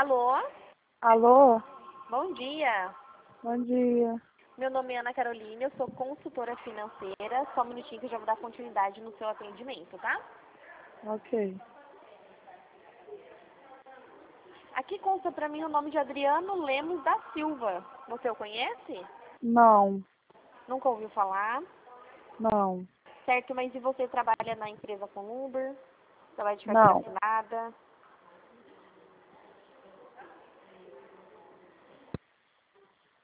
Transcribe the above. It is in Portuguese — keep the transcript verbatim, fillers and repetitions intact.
Alô? Alô? Bom dia. Bom dia. Meu nome é Ana Carolina, eu sou consultora financeira. Só um minutinho que eu já vou dar continuidade no seu atendimento, tá? Ok. Aqui consta pra mim o nome de Adriano Lemos da Silva. Você o conhece? Não, Nunca ouviu falar? não, Certo, mas e você trabalha na empresa com Uber? Trabalha de carteira não, assinada?